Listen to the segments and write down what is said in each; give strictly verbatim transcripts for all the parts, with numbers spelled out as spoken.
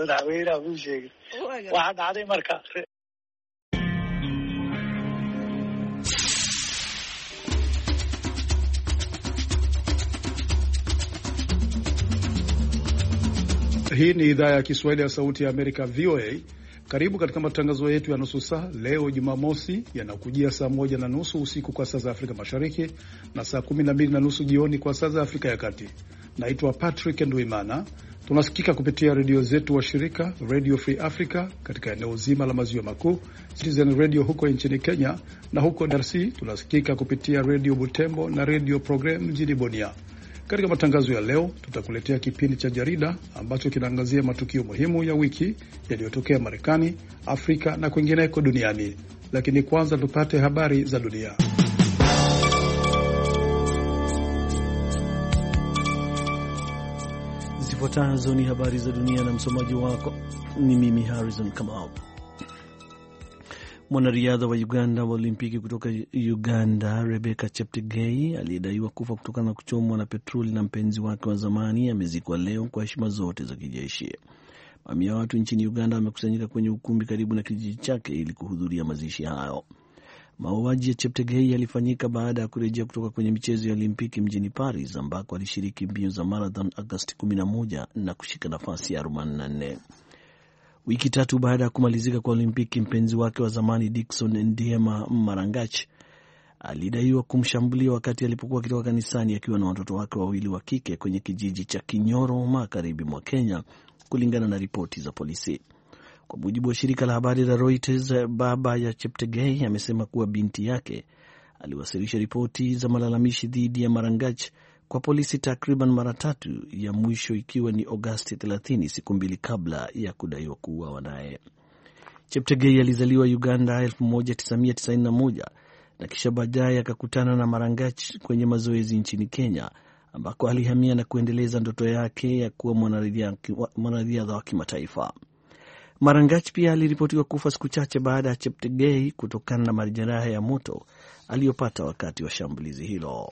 madaxweynaha uu sheegay waxa dhacday marka. Hii ni idhaa ya Kiswahili ya Sauti ya Amerika, V O A. Karibu katika matangazo yetu ya nusu saa leo Jumamosi, yanakujia saa moja na nusu usiku kwa saa za Afrika Mashariki na saa kumi na mbili na nusu jioni kwa saa za Afrika ya Kati. Naitwa Patrick Ndwimana. Tunasikika kupitia redio zetu wa shirika Radio Free Africa katika eneo zima la maziwa makuu, Citizen Radio huko nchini Kenya, na huko D R C tunasikika kupitia Radio Butembo na Radio Program mjini Bunia. Katika matangazo ya leo tutakuletea kipindi cha jarida ambacho kinaangazia matukio muhimu ya wiki yaliyotokea Marekani, Afrika na kwingineko duniani. Lakini kwanza tupate habari za dunia. Zifuatazo ni habari za dunia na msomaji wako ni mimi Harrison Kamau. Mwanariadha wa Uganda wa Olimpiki kutoka Uganda, Rebecca Cheptegei, aliyedaiwa kufa kutokana na kuchomwa na petroli na mpenzi wake wa zamani, amezikwa leo kwa heshima zote za kijeshi. Mamia ya watu nchini Uganda wamekusanyika kwenye ukumbi karibu na kijiji chake ili kuhudhuria mazishi hayo. Mauaji ya Cheptegei yalifanyika baada ya kurejea kutoka kwenye michezo ya Olimpiki mjini Paris, ambako alishiriki mbio za marathon Agosti kumi na moja na kushika nafasi ya arobaini na nne. Wiki tatu baada ya kumalizika kwa Olimpiki, mpenzi wake wa zamani Dickson Ndiema Marangach alidaiwa kumshambulia wakati alipokuwa akitoka kanisani akiwa na watoto wake wawili wa kike kwenye kijiji cha Kinyoro magharibi mwa Kenya, kulingana na ripoti za polisi. Kwa mujibu wa shirika la habari la Reuters, baba ya Cheptegei amesema kuwa binti yake aliwasilisha ripoti za malalamishi dhidi ya Marangach kwa polisi takriban mara tatu, ya mwisho ikiwa ni Agosti thelathini, siku mbili kabla ya kudaiwa kuuawa naye. Cheptegei alizaliwa Uganda elfu moja tisa mia tisaini na moja na kisha baadaye akakutana na Marangach kwenye mazoezi nchini Kenya, ambako alihamia na kuendeleza ndoto yake ya kuwa mwanariadha wa kimataifa. Marangach pia aliripotiwa kufa siku chache baada ya Cheptegei kutokana na majeraha ya moto aliyopata wakati wa shambulizi hilo.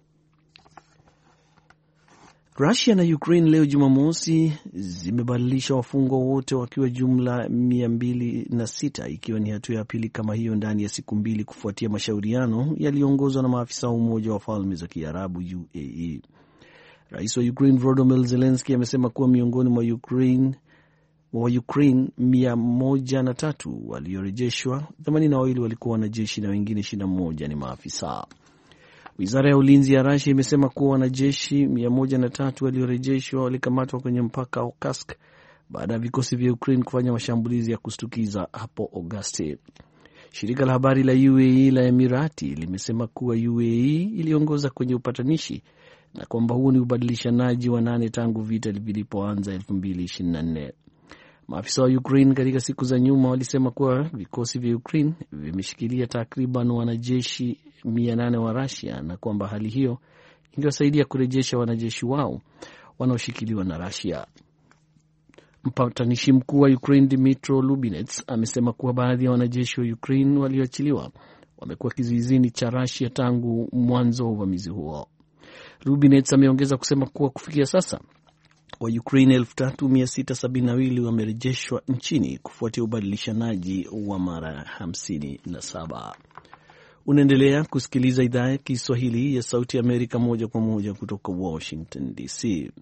Russia na Ukraine leo Jumamosi zimebadilisha wafungwa wote wakiwa jumla mia mbili na sita, ikiwa ni hatua ya pili kama hiyo ndani ya siku mbili kufuatia mashauriano yaliyoongozwa na maafisa wa Umoja wa Falme za Kiarabu U A E. Rais wa Ukraine Volodymyr Zelensky amesema kuwa miongoni mwa Ukraine wa Ukraine mia moja na tatu waliorejeshwa, themanini na wawili walikuwa wanajeshi na wengine ishirini na moja ni maafisa. Wizara ya ulinzi ya Russia imesema kuwa wanajeshi mia moja na tatu waliorejeshwa walikamatwa kwenye mpaka wa Kursk baada ya vikosi vya Ukraine kufanya mashambulizi ya kustukiza hapo Agosti. Shirika la habari la U A E la Emirati limesema kuwa U A E iliongoza kwenye upatanishi na kwamba huo ni ubadilishanaji wa nane tangu vita vilipoanza elfu mbili ishirini na nne. Maafisa wa Ukraine katika siku za nyuma walisema kuwa vikosi vya Ukraine vimeshikilia takriban wanajeshi mia nane wa Russia na kwamba hali hiyo ingewasaidia kurejesha wanajeshi wao wanaoshikiliwa na Russia. Mpatanishi mkuu wa Ukraine Dmytro Lubinets amesema kuwa baadhi ya wanajeshi wa Ukraine walioachiliwa wamekuwa kizuizini cha Russia tangu mwanzo wa uvamizi huo. Lubinets ameongeza kusema kuwa kufikia sasa wa Ukraine elfu tatu mia sita sabini na mbili wamerejeshwa nchini kufuatia ubadilishanaji wa mara hamsini na saba. Unaendelea kusikiliza idhaa ya Kiswahili ya Sauti ya Amerika moja kwa moja kutoka Washington D C.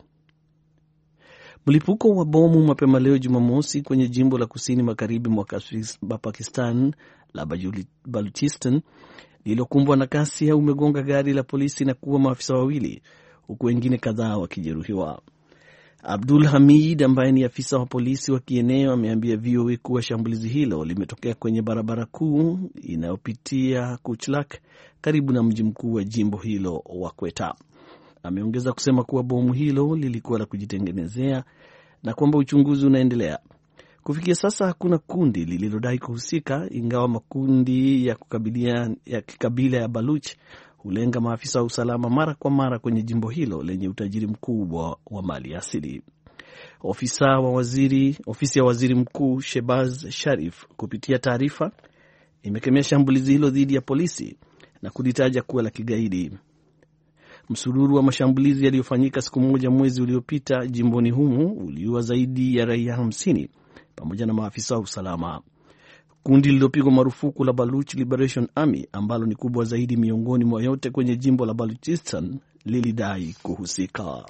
Mlipuko wa bomu mapema leo Jumamosi kwenye jimbo la kusini magharibi mwa Pakistan la Baluchistan lililokumbwa na ghasia umegonga gari la polisi na kuua maafisa wawili, huku wengine kadhaa wakijeruhiwa. Abdul Hamid ambaye ni afisa wa polisi wa kieneo ameambia V O A kuwa shambulizi hilo limetokea kwenye barabara kuu inayopitia Kuchlak karibu na mji mkuu wa jimbo hilo wa Quetta. Ameongeza kusema kuwa bomu hilo lilikuwa la kujitengenezea na kwamba uchunguzi unaendelea. Kufikia sasa hakuna kundi lililodai kuhusika, ingawa makundi ya kukabiliana ya kikabila ya Baluch hulenga maafisa wa usalama mara kwa mara kwenye jimbo hilo lenye utajiri mkubwa wa mali asili. Ofisa wa waziri, ofisi ya waziri mkuu Shehbaz Sharif kupitia taarifa imekemea shambulizi hilo dhidi ya polisi na kulitaja kuwa la kigaidi. Msururu wa mashambulizi yaliyofanyika siku moja mwezi uliopita jimboni humu uliua zaidi ya raia hamsini pamoja na maafisa wa usalama. Kundi lililopigwa marufuku la Baluch Liberation Army ambalo ni kubwa zaidi miongoni mwa yote kwenye jimbo la Baluchistan lilidai kuhusika.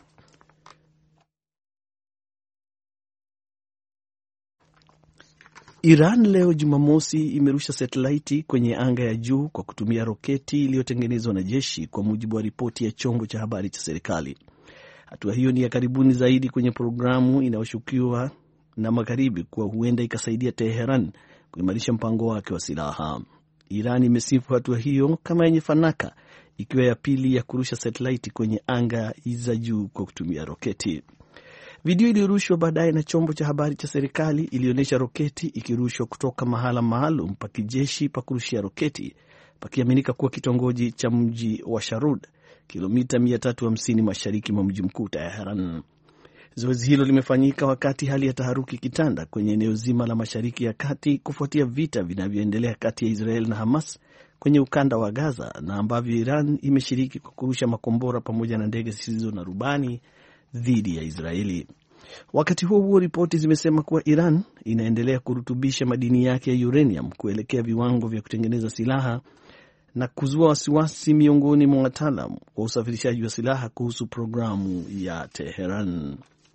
Iran leo Jumamosi imerusha satelaiti kwenye anga ya juu kwa kutumia roketi iliyotengenezwa na jeshi, kwa mujibu wa ripoti ya chombo cha habari cha serikali. Hatua hiyo ni ya karibuni zaidi kwenye programu inayoshukiwa na magharibi kuwa huenda ikasaidia Teheran kuimarisha mpango wake wa silaha. Iran imesifu hatua hiyo kama yenye fanaka, ikiwa ya pili ya kurusha satelaiti kwenye anga za juu kwa kutumia roketi. Video iliyorushwa baadaye na chombo cha habari cha serikali ilionyesha roketi ikirushwa kutoka mahala maalum pa kijeshi pa kurushia roketi, pakiaminika kuwa kitongoji cha mji wa Sharud, kilomita mia tatu hamsini mashariki mwa mji mkuu Tehran. Zoezi hilo limefanyika wakati hali ya taharuki kitanda kwenye eneo zima la Mashariki ya Kati kufuatia vita vinavyoendelea kati ya Israel na Hamas kwenye ukanda wa Gaza, na ambavyo Iran imeshiriki kwa kurusha makombora pamoja na ndege zisizo na rubani dhidi ya Israeli. Wakati huo huo, ripoti zimesema kuwa Iran inaendelea kurutubisha madini yake ya uranium kuelekea viwango vya kutengeneza silaha na kuzua wasiwasi miongoni mwa wataalam wa usafirishaji wa silaha kuhusu programu ya Teheran.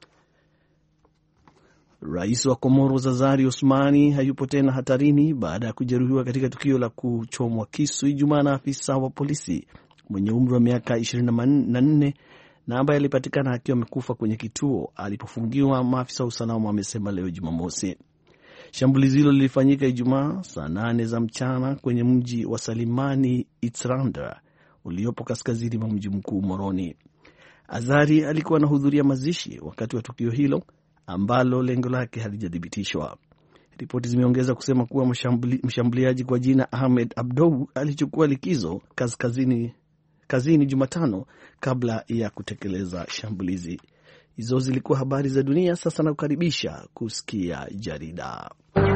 Rais wa Komoro Zazari Osmani hayupo tena hatarini baada ya kujeruhiwa katika tukio la kuchomwa kisu Ijumaa na afisa wa polisi mwenye umri wa miaka ishirini na nne na ambaye alipatikana akiwa amekufa kwenye kituo alipofungiwa, maafisa wa usalama wamesema leo Jumamosi. Shambulizi hilo lilifanyika Ijumaa saa nane za mchana kwenye mji wa Salimani Itsranda uliopo kaskazini mwa mji mkuu Moroni. Azari alikuwa anahudhuria mazishi wakati wa tukio hilo ambalo lengo lake halijathibitishwa. Ripoti zimeongeza kusema kuwa mshambuli, mshambuliaji kwa jina Ahmed Abdou alichukua likizo kaskazini kazini Jumatano kabla ya kutekeleza shambulizi. Hizo zilikuwa habari za dunia. Sasa nakukaribisha kusikia jarida.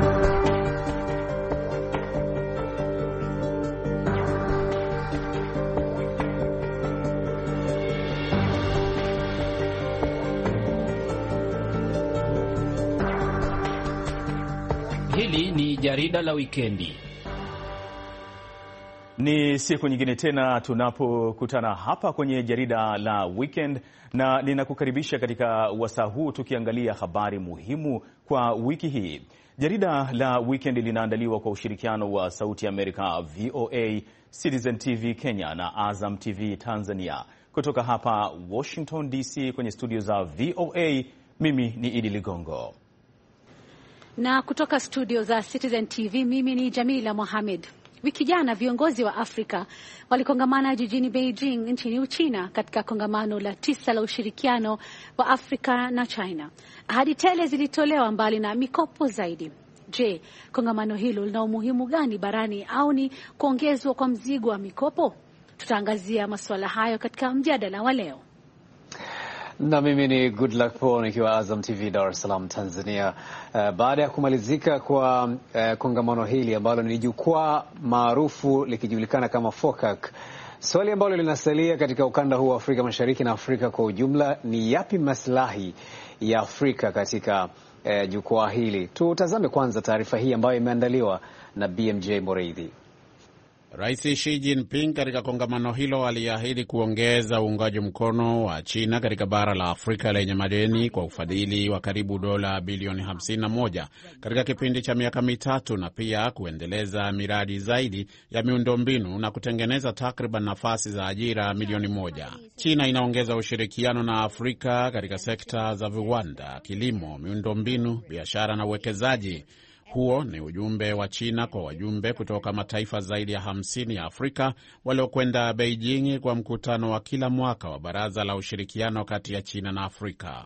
Hili ni jarida la wikendi. Ni siku nyingine tena tunapokutana hapa kwenye jarida la weekend, na ninakukaribisha katika wasaa huu tukiangalia habari muhimu kwa wiki hii. Jarida la weekend linaandaliwa kwa ushirikiano wa Sauti ya Amerika V O A, Citizen T V Kenya na Azam T V Tanzania. Kutoka hapa Washington D C kwenye studio za V O A, mimi ni Idi Ligongo. Na kutoka studio za Citizen T V, mimi ni Jamila Mohamed. Wiki jana viongozi wa Afrika walikongamana jijini Beijing nchini Uchina katika kongamano la tisa la ushirikiano wa Afrika na China. Ahadi tele zilitolewa mbali na mikopo zaidi. Je, kongamano hilo lina umuhimu gani barani au ni kuongezwa kwa mzigo wa mikopo? Tutaangazia masuala hayo katika mjadala wa leo. Na mimi ni Good Luck Paul nikiwa Azam T V Dar es Salaam Tanzania. Uh, baada ya kumalizika kwa uh, kongamano hili ambalo ni jukwaa maarufu likijulikana kama FOCAC, swali ambalo linasalia katika ukanda huu wa Afrika Mashariki na Afrika kwa ujumla ni yapi maslahi ya Afrika katika uh, jukwaa hili? Tutazame kwanza taarifa hii ambayo imeandaliwa na B M J Moreithi. Rais Xi Jinping katika kongamano hilo aliahidi kuongeza uungaji mkono wa China katika bara la Afrika lenye madeni kwa ufadhili wa karibu dola bilioni hamsini na moja katika kipindi cha miaka mitatu, na pia kuendeleza miradi zaidi ya miundombinu na kutengeneza takriban nafasi za ajira milioni moja. China inaongeza ushirikiano na Afrika katika sekta za viwanda, kilimo, miundombinu, biashara na uwekezaji. Huo ni ujumbe wa China kwa wajumbe kutoka mataifa zaidi ya hamsini ya Afrika waliokwenda Beijing kwa mkutano wa kila mwaka wa Baraza la Ushirikiano kati ya China na Afrika.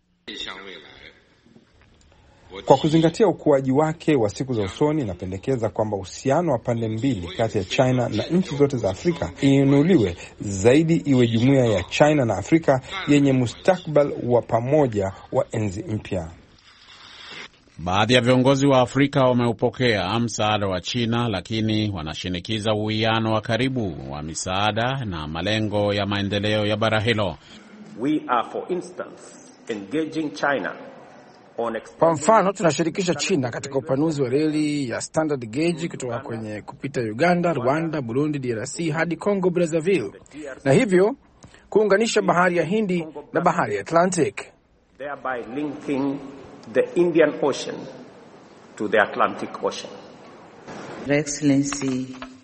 Kwa kuzingatia ukuaji wake wa siku za usoni, napendekeza kwamba uhusiano wa pande mbili kati ya China na nchi zote za Afrika iinuliwe zaidi, iwe jumuiya ya China na Afrika yenye mustakbal wa pamoja wa enzi mpya. Baadhi ya viongozi wa Afrika wameupokea msaada wa China, lakini wanashinikiza uwiano wa karibu wa misaada na malengo ya maendeleo ya bara hilo. We are, for instance, engaging China on... Kwa mfano, tunashirikisha China katika upanuzi wa reli ya standard gauge kutoka kwenye kupita Uganda, Rwanda, Burundi, D R C hadi Congo Brazzaville, na hivyo kuunganisha bahari ya Hindi na bahari ya Atlantic, thereby linking the Indian Ocean to the Atlantic Ocean. Your Excellency,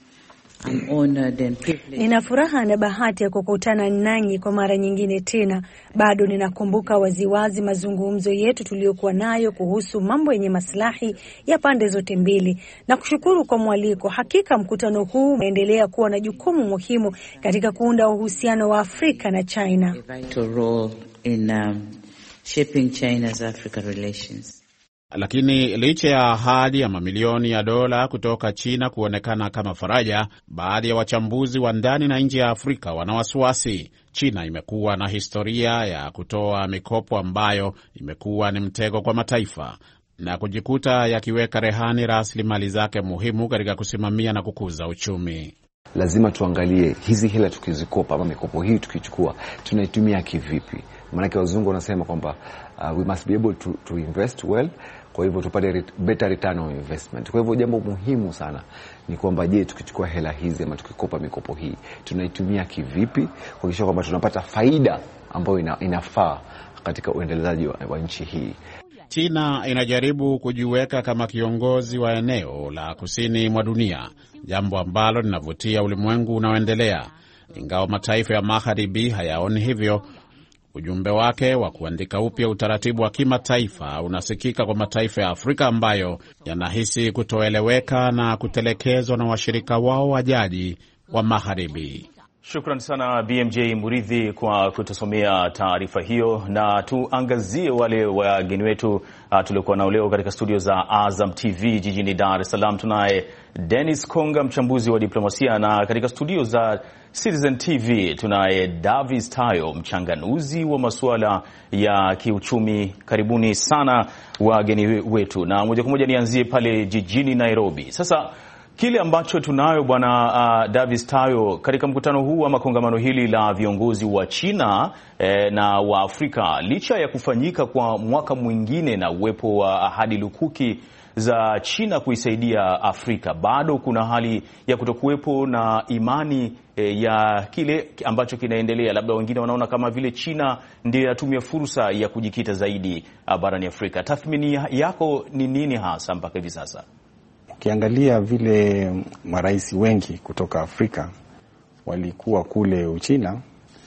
I'm honored and privileged. Nina furaha na bahati ya kukutana nanyi kwa mara nyingine tena. Bado ninakumbuka waziwazi mazungumzo yetu tuliyokuwa nayo kuhusu mambo yenye maslahi ya pande zote mbili, na kushukuru kwa mwaliko. Hakika mkutano huu unaendelea kuwa na jukumu muhimu katika kuunda uhusiano wa Afrika na China. A vital role in um, shaping China's Africa relations. Lakini licha ya ahadi ya mamilioni ya dola kutoka China kuonekana kama faraja, baadhi ya wachambuzi wa ndani na nje ya Afrika wana wasiwasi. China imekuwa na historia ya kutoa mikopo ambayo imekuwa ni mtego kwa mataifa na kujikuta yakiweka rehani rasilimali zake muhimu katika kusimamia na kukuza uchumi. Lazima tuangalie hizi hela tukizikopa ama mikopo hii tukichukua tunaitumia kivipi? Maana wazungu wanasema kwamba uh, we must be able to, to invest well, kwa hivyo tupate better return on investment. Kwa hivyo jambo muhimu sana ni kwamba je, tukichukua hela hizi ama tukikopa mikopo hii tunaitumia kivipi kuhakikisha kwamba tunapata faida ambayo ina, inafaa katika uendelezaji wa, wa nchi hii. China inajaribu kujiweka kama kiongozi wa eneo la kusini mwa dunia, jambo ambalo linavutia ulimwengu unaoendelea. Ingawa mataifa ya magharibi hayaoni hivyo, ujumbe wake wa kuandika upya utaratibu wa kimataifa unasikika kwa mataifa ya Afrika ambayo yanahisi kutoeleweka na kutelekezwa na washirika wao wa jadi wa magharibi. Shukran sana B M J Muridhi kwa kutusomea taarifa hiyo, na tuangazie wale wageni wetu uh, tuliokuwa nao leo katika studio za Azam T V jijini Dar es Salaam. Tunaye Dennis Konga, mchambuzi wa diplomasia, na katika studio za Citizen T V tunaye Davis Tayo, mchanganuzi wa masuala ya kiuchumi. Karibuni sana wageni wetu, na moja kwa moja nianzie pale jijini Nairobi. Sasa kile ambacho tunayo bwana uh, Davis Tayo, katika mkutano huu ama kongamano hili la viongozi wa China eh, na wa Afrika, licha ya kufanyika kwa mwaka mwingine na uwepo wa ahadi lukuki za China kuisaidia Afrika, bado kuna hali ya kutokuwepo na imani eh, ya kile ambacho kinaendelea. Labda wengine wanaona kama vile China ndiyo yatumia fursa ya kujikita zaidi uh, barani Afrika. Tathmini yako ni nini hasa mpaka hivi sasa? Ukiangalia vile marais wengi kutoka Afrika walikuwa kule Uchina,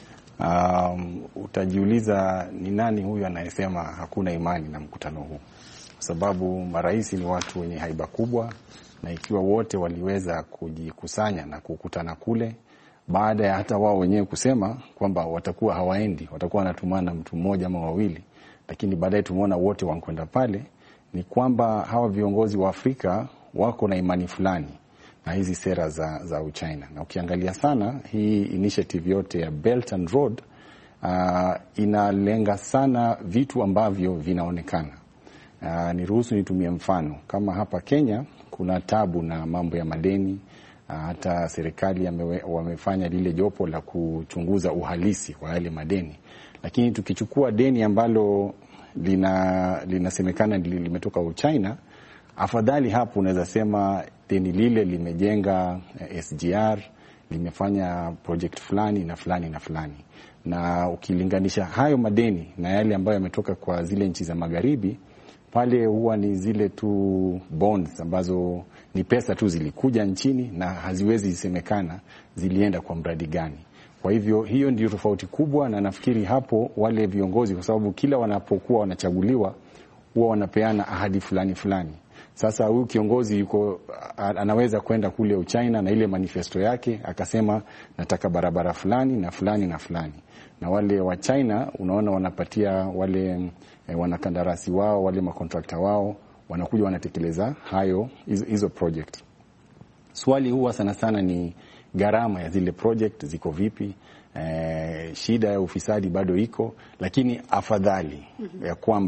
um, utajiuliza ni nani huyu anayesema hakuna imani na mkutano huu, kwa sababu marais ni watu wenye haiba kubwa, na ikiwa wote waliweza kujikusanya na kukutana kule, baada ya hata wao wenyewe kusema kwamba watakuwa hawaendi, watakuwa wanatumana mtu mmoja ama wawili, lakini baadaye tumeona wote wankwenda pale, ni kwamba hawa viongozi wa Afrika wako na imani fulani na hizi sera za, za Uchina. Na ukiangalia sana hii initiative yote ya Belt and Road uh, inalenga sana vitu ambavyo vinaonekana. Uh, niruhusu nitumie mfano. Kama hapa Kenya kuna tabu na mambo ya madeni, uh, hata serikali yamewe, wamefanya lile jopo la kuchunguza uhalisi wa yale madeni. Lakini tukichukua deni ambalo lina linasemekana limetoka Uchina, afadhali hapo unaweza sema deni lile limejenga S G R, limefanya project fulani na fulani na fulani. Na ukilinganisha hayo madeni na yale ambayo yametoka kwa zile nchi za magharibi, pale huwa ni zile tu bonds ambazo ni pesa tu zilikuja nchini na haziwezi semekana zilienda kwa mradi gani. Kwa hivyo hiyo ndio tofauti kubwa, na nafikiri hapo wale viongozi, kwa sababu kila wanapokuwa wanachaguliwa huwa wanapeana ahadi fulani fulani. Sasa huyu kiongozi yuko anaweza kwenda kule Uchina na ile manifesto yake akasema nataka barabara fulani na fulani na fulani, na wale wa China unaona wanapatia wale eh, wanakandarasi wao, wale makontrakta wao wanakuja wanatekeleza hayo hizo project. Swali huwa sana sana ni gharama ya zile project ziko vipi. Eh, shida ya ufisadi bado iko, lakini afadhali ya kwamba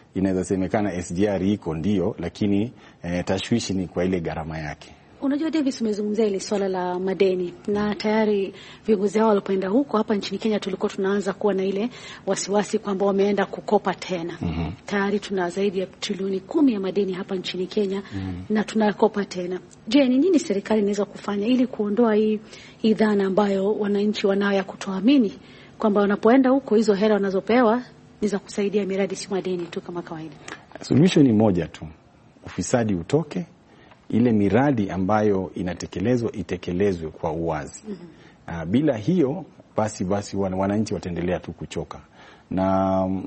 inaweza semekana S G R iko ndio, lakini eh, tashwishi ni kwa ile gharama yake. Unajua Davis, umezungumzia ile swala la madeni na tayari viongozi hao walipoenda huko. Hapa nchini Kenya tulikuwa tunaanza kuwa na ile wasiwasi kwamba wameenda kukopa tena. Mm-hmm. Tayari tuna zaidi ya trilioni kumi ya madeni hapa nchini Kenya. Mm-hmm. na tunakopa tena. Je, ni nini serikali inaweza kufanya ili kuondoa hii hii dhana ambayo wananchi wanao ya kutoamini kwamba wanapoenda huko hizo hela wanazopewa ni za kusaidia miradi, si madeni tu kama kawaida? Solution ni moja tu. Ufisadi utoke, ile miradi ambayo inatekelezwa itekelezwe kwa uwazi. Mm-hmm. Uh, bila hiyo basi basi wananchi wataendelea tu kuchoka. Na um,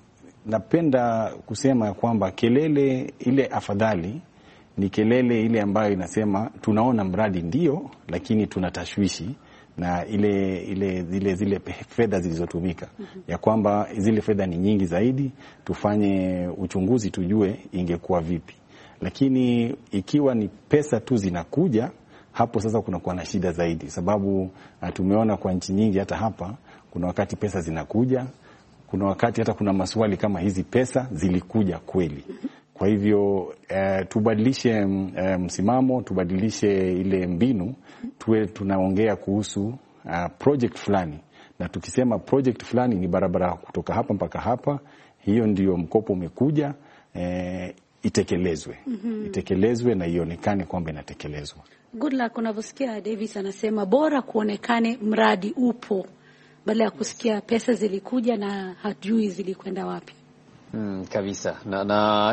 napenda kusema kwamba kelele ile afadhali ni kelele ile ambayo inasema tunaona mradi ndio, lakini tunatashwishi na ile ile zile zile fedha zilizotumika. Mm-hmm. ya kwamba zile fedha ni nyingi zaidi, tufanye uchunguzi tujue ingekuwa vipi. Lakini ikiwa ni pesa tu zinakuja, hapo sasa kunakuwa na shida zaidi, sababu tumeona kwa nchi nyingi hata hapa kuna wakati pesa zinakuja, kuna wakati hata kuna maswali kama hizi pesa zilikuja kweli. Kwa hivyo eh, tubadilishe eh, msimamo, tubadilishe ile mbinu, tuwe tunaongea kuhusu uh, project fulani, na tukisema project fulani ni barabara kutoka hapa mpaka hapa, hiyo ndio mkopo umekuja, eh, itekelezwe. Mm-hmm. Itekelezwe na ionekane kwamba inatekelezwa. Good luck. Unavyosikia Davis anasema bora kuonekane mradi upo badala ya kusikia pesa zilikuja na hatujui zilikwenda wapi. Mm, kabisa. Na,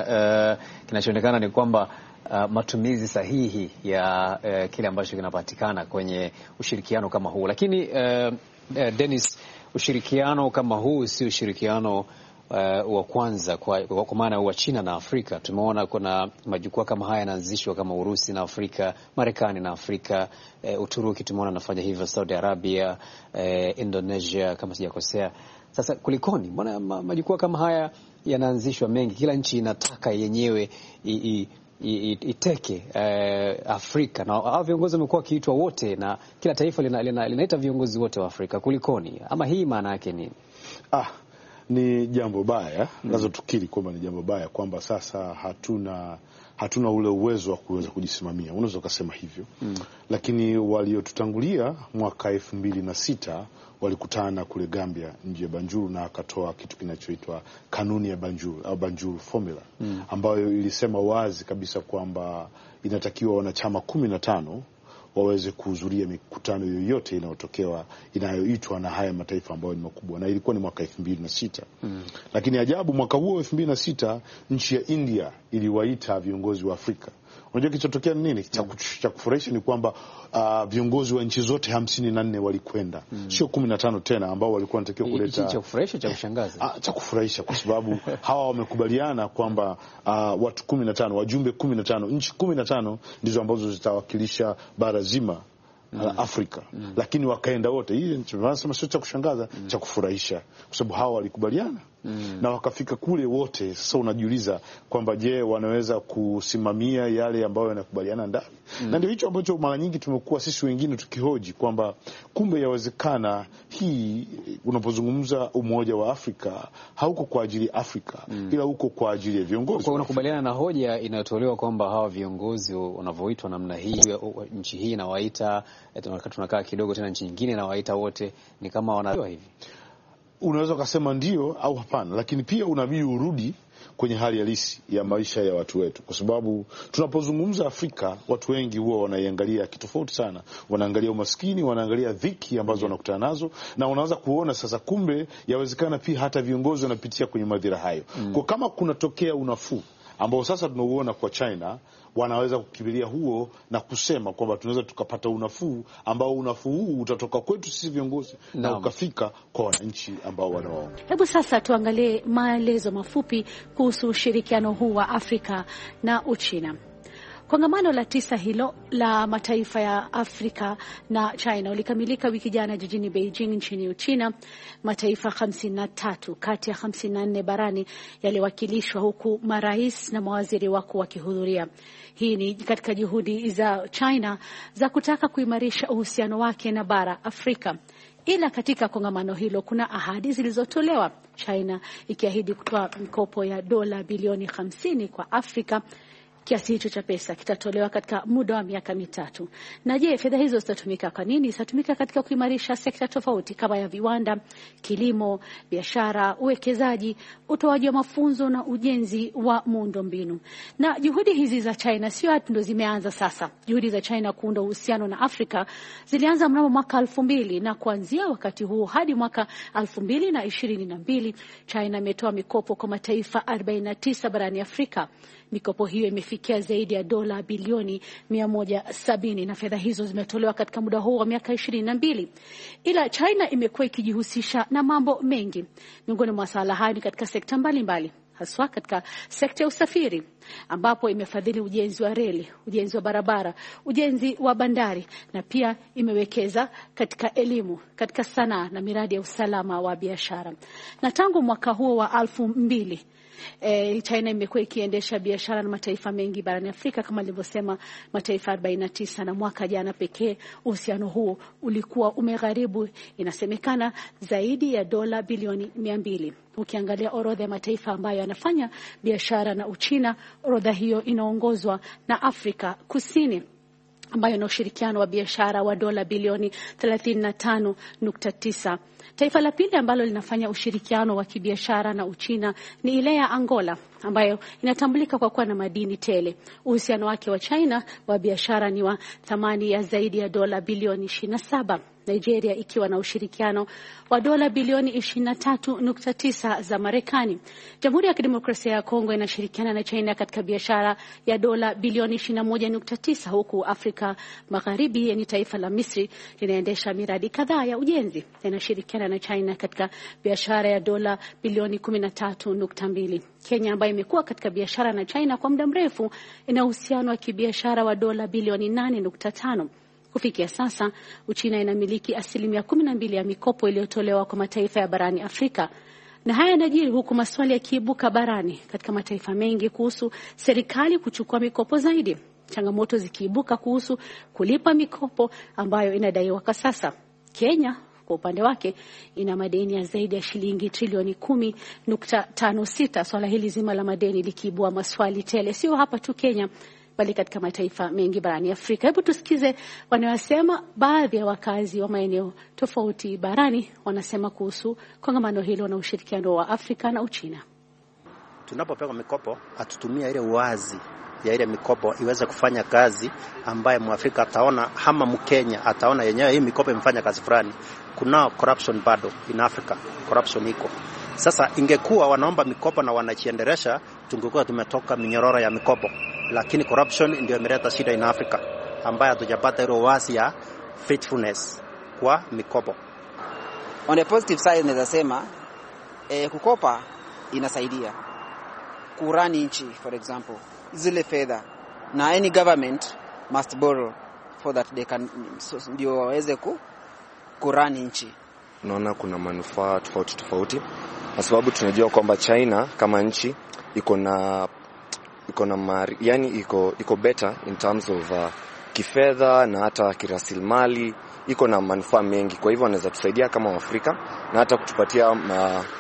na uh, kinachoonekana ni kwamba uh, matumizi sahihi ya uh, kile ambacho kinapatikana kwenye ushirikiano kama huu. Lakini uh, uh, Dennis, ushirikiano kama huu si ushirikiano Uh, wa kwanza kwa, kwa maana wa China na Afrika. Tumeona kuna majukwaa kama haya yanaanzishwa kama Urusi na Afrika, Marekani na Afrika, uh, Uturuki tumeona nafanya hivyo, Saudi Arabia, uh, Indonesia kama sijakosea. Sasa kulikoni? Mbona majukwaa kama haya yanaanzishwa mengi? Kila nchi inataka yenyewe i, i, i, iteke uh, Afrika, na hao viongozi wamekuwa kiitwa wote na kila taifa linaita lina, lina viongozi wote wa Afrika. Kulikoni? Ama hii maana yake nini? Ah, ni jambo baya. Mm. Nazo tukiri kwamba ni jambo baya kwamba sasa hatuna hatuna ule uwezo wa kuweza kujisimamia. Unaweza kusema hivyo. Mm. Lakini waliotutangulia mwaka elfu mbili na sita walikutana kule Gambia nje ya Banjul na akatoa kitu kinachoitwa kanuni ya Banjul au Banjul formula. Mm. ambayo ilisema wazi kabisa kwamba inatakiwa wanachama kumi na tano waweze kuhudhuria mikutano yoyote inayotokewa inayoitwa na haya mataifa ambayo ni makubwa, na ilikuwa ni mwaka elfu mbili na sita. Mm. Lakini ajabu, mwaka huo elfu mbili na sita nchi ya India iliwaita viongozi wa Afrika. Unajua kilichotokea ni nini? Cha mm. kufurahisha ni kwamba uh, viongozi wa nchi zote hamsini na nne walikwenda. Mm. Sio kumi na tano tena ambao walikuwa wanatakiwa kuleta. Cha kufurahisha cha kushangaza. Ah, cha kufurahisha kwa sababu hawa wamekubaliana kwamba uh, watu kumi na tano, wajumbe kumi na tano, nchi kumi na tano ndizo ambazo zitawakilisha bara zima. Mm. Afrika. Mm. Lakini wakaenda wote. Hii tunasema sio cha kushangaza, mm. cha kufurahisha kwa sababu hawa walikubaliana. Mm. Na wakafika kule wote. Sasa unajiuliza kwamba je, wanaweza kusimamia yale ambayo yanakubaliana ndani? Mm. Na ndio hicho ambacho mara nyingi tumekuwa sisi wengine tukihoji kwamba kumbe yawezekana hii unapozungumza umoja wa Afrika hauko kwa ajili ya Afrika. Mm. ila uko kwa ajili ya viongozi. Kwa unakubaliana na hoja inayotolewa kwamba hawa viongozi wanavyoitwa namna hii, nchi hii inawaita, tunakaa kidogo tena nchi nyingine inawaita wote, ni kama wanaelewa hivi? Unaweza kusema ndio au hapana, lakini pia unabidi urudi kwenye hali halisi ya maisha ya watu wetu, kwa sababu tunapozungumza Afrika watu wengi huwa wanaiangalia kitofauti sana. Wanaangalia umaskini, wanaangalia dhiki ambazo wanakutana nazo, na unaanza kuona sasa kumbe yawezekana pia hata viongozi wanapitia kwenye madhira hayo. Mm. Kwa kama kunatokea unafuu ambao sasa tunauona kwa China, wanaweza kukimbilia huo na kusema kwamba tunaweza tukapata unafuu ambao unafuu huu utatoka kwetu sisi viongozi na ukafika kwa wananchi ambao wanaoomba. Hebu sasa tuangalie maelezo mafupi kuhusu ushirikiano huu wa Afrika na Uchina. Kongamano la tisa hilo la mataifa ya Afrika na China ulikamilika wiki jana jijini Beijing nchini Uchina. Mataifa hamsini na tatu kati ya hamsini na nne barani yaliwakilishwa, huku marais na mawaziri wakuu wakihudhuria. Hii ni katika juhudi za China za kutaka kuimarisha uhusiano wake na bara Afrika. Ila katika kongamano hilo kuna ahadi zilizotolewa, China ikiahidi kutoa mikopo ya dola bilioni hamsini kwa Afrika. Kiasi hicho cha pesa kitatolewa katika muda wa miaka mitatu. Na je, fedha hizo zitatumika kwa nini? Zitatumika katika kuimarisha sekta tofauti kama ya viwanda, kilimo, biashara, uwekezaji, utoaji wa mafunzo na ujenzi wa miundombinu. Na juhudi hizi za China sio ati ndo zimeanza sasa. Juhudi za China kuunda uhusiano na Afrika zilianza mnamo mwaka elfu mbili, na kuanzia wakati huo hadi mwaka elfu mbili na ishirini na mbili China imetoa mikopo kwa mataifa arobaini na tisa barani Afrika. Mikopo hiyo imefikia zaidi ya dola bilioni mia moja sabini, na fedha hizo zimetolewa katika muda huo wa miaka ishirini na mbili. Ila China imekuwa ikijihusisha na mambo mengi. Miongoni mwa masuala hayo ni katika sekta mbalimbali, haswa katika sekta ya usafiri, ambapo imefadhili ujenzi wa reli, ujenzi wa barabara, ujenzi wa bandari, na pia imewekeza katika elimu, katika sanaa na miradi ya usalama wa biashara. Na tangu mwaka huo wa elfu mbili E, China imekuwa ikiendesha biashara na mataifa mengi barani Afrika kama nilivyosema, mataifa arobaini na tisa, na mwaka jana pekee uhusiano huo ulikuwa umegharibu inasemekana zaidi ya dola bilioni mia mbili. Ukiangalia orodha ya mataifa ambayo yanafanya biashara na Uchina, orodha hiyo inaongozwa na Afrika Kusini ambayo ina ushirikiano wa biashara wa dola bilioni thelathini na tano nukta tisa. Taifa la pili ambalo linafanya ushirikiano wa kibiashara na Uchina ni ile ya Angola, ambayo inatambulika kwa kuwa na madini tele. Uhusiano wake wa China wa biashara ni wa thamani ya zaidi ya dola bilioni ishirini na saba. Nigeria ikiwa na ushirikiano wa dola bilioni ishirini na tatu nukta tisa za Marekani. Jamhuri ya Kidemokrasia ya Kongo inashirikiana na China katika biashara ya dola bilioni ishirini na moja nukta tisa, huku Afrika Magharibi yani taifa la Misri linaendesha miradi kadhaa ya ujenzi. Inashirikiana na China katika biashara ya dola bilioni kumi na tatu nukta mbili. Kenya ambayo imekuwa katika biashara na China kwa muda mrefu ina uhusiano wa kibiashara wa dola bilioni nane nukta tano. Kufikia sasa, Uchina inamiliki asilimia kumi na mbili ya mikopo iliyotolewa kwa mataifa ya barani Afrika. Na haya yanajiri huku maswali yakiibuka barani katika mataifa mengi kuhusu serikali kuchukua mikopo zaidi. Changamoto zikiibuka kuhusu kulipa mikopo ambayo inadaiwa kwa sasa. Kenya kwa upande wake ina madeni ya zaidi ya shilingi trilioni kumi nukta tano sita. Swala hili zima la madeni likiibua maswali tele, sio hapa tu Kenya bali katika mataifa mengi barani Afrika. Hebu tusikize wanayosema baadhi ya wakazi wa maeneo tofauti barani wanasema kuhusu kongamano hilo na ushirikiano wa Afrika na Uchina. Tunapopewa mikopo atutumia ile uwazi ya ile mikopo iweze kufanya kazi ambaye Mwafrika ataona ama Mkenya ataona yenyewe hii mikopo imefanya kazi fulani. Kuna corruption bado in Africa, corruption iko. Sasa ingekuwa wanaomba mikopo na wanachiendelesha, tungekuwa tumetoka minyororo ya mikopo. Lakini corruption ndio imeleta shida in Africa ambaye hatujapata ile uwazi ya faithfulness kwa mikopo. On the positive side naweza sema eh, kukopa inasaidia kurani nchi. For example, zile fedha na any government must borrow for that they can so, ndio waweze ku kurani nchi. Naona kuna manufaa tofauti tofauti kwa sababu tunajua kwamba China kama nchi iko na iko na mari, yani iko iko better in terms of uh, kifedha na hata kirasilimali, iko na manufaa mengi. Kwa hivyo wanaweza tusaidia kama Afrika na hata kutupatia uh,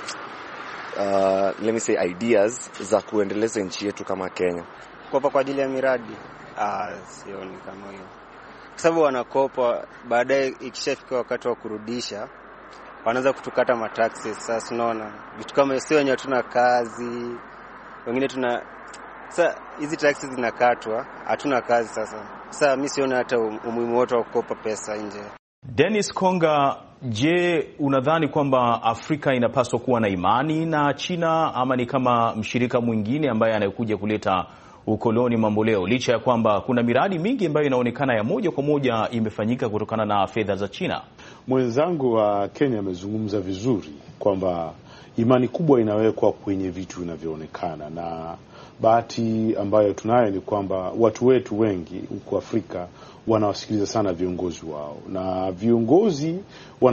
uh, let me say ideas za kuendeleza nchi yetu kama Kenya. Kopa kwa ajili ya miradi ah sioni kama hiyo. Kwa sababu wanakopa baadaye ikishafika wakati wa kurudisha wanaanza kutukata mataxes. Sasa tunaona vitu kama sio wenyewe tuna kazi, wengine tuna sasa hizi taxes zinakatwa, hatuna kazi sasa. Sasa mimi sioni hata umuhimu wote wa kukopa pesa nje. Dennis Konga, je, unadhani kwamba Afrika inapaswa kuwa na imani na China ama ni kama mshirika mwingine ambaye anakuja kuleta ukoloni mambo leo, licha ya kwamba kuna miradi mingi ambayo inaonekana ya moja kwa moja imefanyika kutokana na fedha za China? Mwenzangu wa Kenya amezungumza vizuri kwamba imani kubwa inawekwa kwenye vitu vinavyoonekana, na bahati ambayo tunayo ni kwamba watu wetu wengi huko Afrika wanawasikiliza sana viongozi wao, na viongozi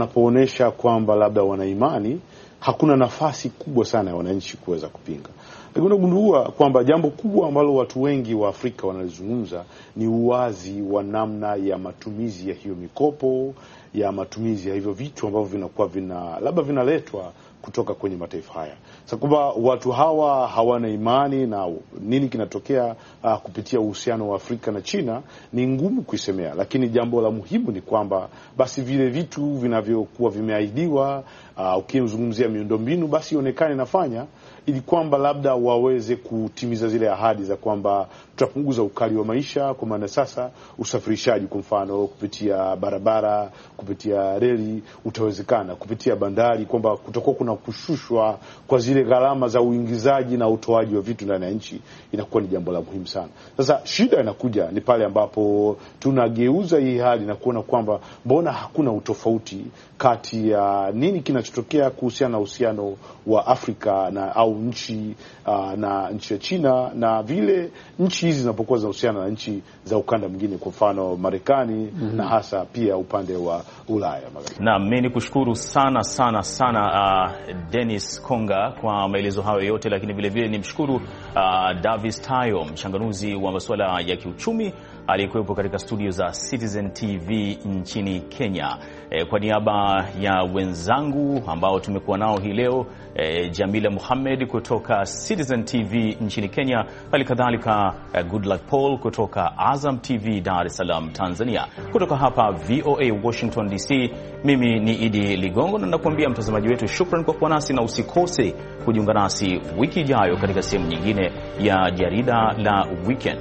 wanapoonesha kwamba labda wana imani, hakuna nafasi kubwa sana ya wananchi kuweza kupinga. Lakini unagundua kwamba jambo kubwa ambalo watu wengi wa Afrika wanalizungumza ni uwazi wa namna ya matumizi ya hiyo mikopo, ya matumizi ya hivyo vitu ambavyo vinakuwa vina labda vinaletwa kutoka kwenye mataifa haya. Sasa kwamba watu hawa hawana imani na nini kinatokea uh, kupitia uhusiano wa Afrika na China ni ngumu kuisemea, lakini jambo la muhimu ni kwamba basi vile vitu vinavyokuwa vimeahidiwa, uh, ukizungumzia miundombinu, basi ionekane nafanya, ili kwamba labda waweze kutimiza zile ahadi za kwamba tutapunguza ukali wa maisha, kwa maana sasa usafirishaji kwa mfano kupitia barabara, kupitia reli utawezekana, kupitia bandari, kwamba kutakuwa kuna kushushwa kwa zile gharama za uingizaji na utoaji wa vitu ndani ya nchi, inakuwa ni jambo la muhimu sana. Sasa shida inakuja ni pale ambapo tunageuza hii hali na kuona kwamba mbona hakuna utofauti kati ya nini kinachotokea kuhusiana na uhusiano wa Afrika na au nchi uh, na nchi ya China, na vile nchi hizi zinapokuwa zinahusiana na nchi za ukanda mwingine, kwa mfano Marekani mm -hmm. na hasa pia upande wa Ulaya Magharibi. Na mimi nikushukuru sana sana sana uh, Dennis Konga kwa maelezo hayo yote, lakini vile vile nimshukuru uh, Davis Tayo, mchanganuzi wa masuala ya kiuchumi aliyekuwepo katika studio za Citizen T V nchini Kenya. E, kwa niaba ya wenzangu ambao tumekuwa nao hii leo, e, Jamila Muhammad kutoka Citizen T V nchini Kenya, hali kadhalika e, Goodluck Paul kutoka Azam T V Dar es Salaam Tanzania. Kutoka hapa V O A Washington D C, mimi ni Idi Ligongo na nakuambia mtazamaji wetu, shukran kwa kuwa nasi, na usikose kujiunga nasi wiki ijayo katika sehemu nyingine ya jarida la Weekend.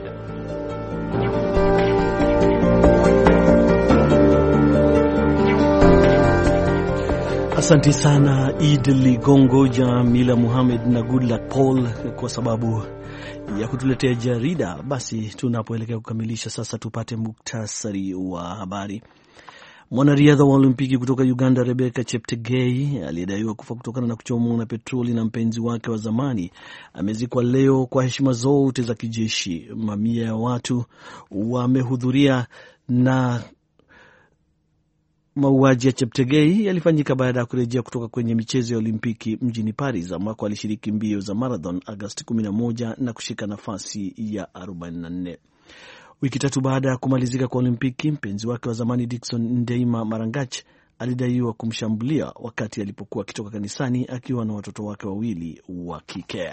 Asante sana Idi Ligongo, Jamila Muhammad na Goodluck Paul kwa sababu ya kutuletea jarida. Basi tunapoelekea kukamilisha sasa, tupate muktasari wa habari. Mwanariadha wa Olimpiki kutoka Uganda Rebecca Cheptegei aliyedaiwa kufa kutokana na kuchomwa na petroli na mpenzi wake wa zamani amezikwa leo kwa heshima zote za kijeshi. Mamia ya watu wamehudhuria na mauaji ya Cheptegei yalifanyika baada ya kurejea kutoka kwenye michezo ya Olimpiki mjini Paris ambako alishiriki mbio za marathon Agosti kumi na moja na kushika nafasi ya arobaini na nne. Wiki tatu baada ya kumalizika kwa Olimpiki, mpenzi wake wa zamani Dickson Ndeima Marangach alidaiwa kumshambulia wakati alipokuwa akitoka kanisani akiwa na watoto wake wawili wa kike.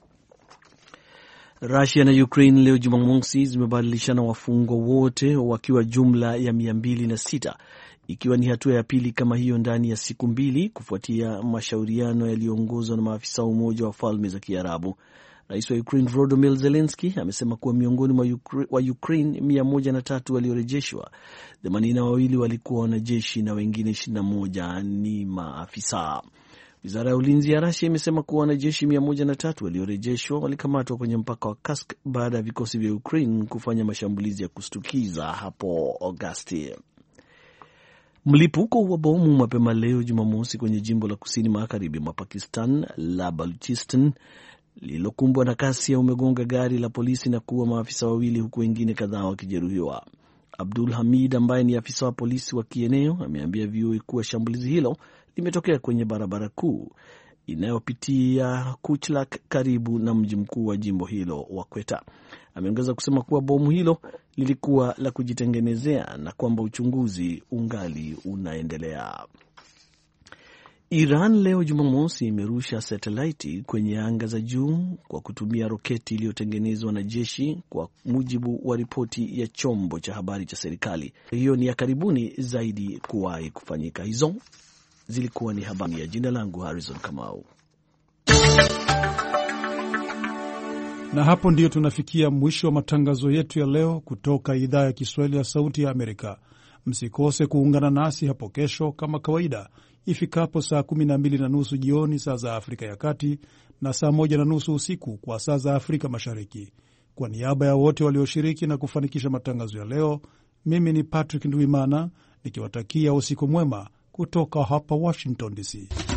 Russia na Ukraine leo Jumamosi zimebadilishana wafungwa wote wakiwa jumla ya mia mbili na sita, ikiwa ni hatua ya pili kama hiyo ndani ya siku mbili kufuatia mashauriano yaliyoongozwa na maafisa wa Umoja wa Falme za Kiarabu. Rais wa Ukraine Volodymyr Zelensky amesema kuwa miongoni mwa Ukra- wa Ukraine mia moja na tatu waliorejeshwa, themanini na wawili walikuwa wanajeshi na wengine ishirini na moja ni maafisa. Wizara ya ulinzi ya Russia imesema kuwa wanajeshi mia moja na tatu waliorejeshwa walikamatwa kwenye mpaka wa Kursk baada ya vikosi vya Ukraine kufanya mashambulizi ya kustukiza hapo Agosti. Mlipuko wa bomu mapema leo Jumamosi kwenye jimbo la kusini magharibi mwa Pakistan la Baluchistan lililokumbwa na kasi ya umegonga gari la polisi na kuua maafisa wawili huku wengine kadhaa wakijeruhiwa. Abdul Hamid ambaye ni afisa wa polisi wa kieneo ameambia V O A kuwa shambulizi hilo limetokea kwenye barabara kuu inayopitia Kuchlak karibu na mji mkuu wa jimbo hilo wa Quetta. Ameongeza kusema kuwa bomu hilo lilikuwa la kujitengenezea na kwamba uchunguzi ungali unaendelea. Iran leo Jumamosi imerusha satelaiti kwenye anga za juu kwa kutumia roketi iliyotengenezwa na jeshi, kwa mujibu wa ripoti ya chombo cha habari cha serikali. Hiyo ni ya karibuni zaidi kuwahi kufanyika. Hizo zilikuwa ni habari ya. Jina langu Harrison Kamau. Na hapo ndiyo tunafikia mwisho wa matangazo yetu ya leo kutoka idhaa ya Kiswahili ya Sauti ya Amerika. Msikose kuungana nasi hapo kesho kama kawaida ifikapo saa kumi na mbili na nusu jioni saa za Afrika ya Kati na saa moja na nusu usiku kwa saa za Afrika Mashariki. Kwa niaba ya wote walioshiriki na kufanikisha matangazo ya leo, mimi ni Patrick Ndwimana nikiwatakia usiku mwema kutoka hapa Washington D C.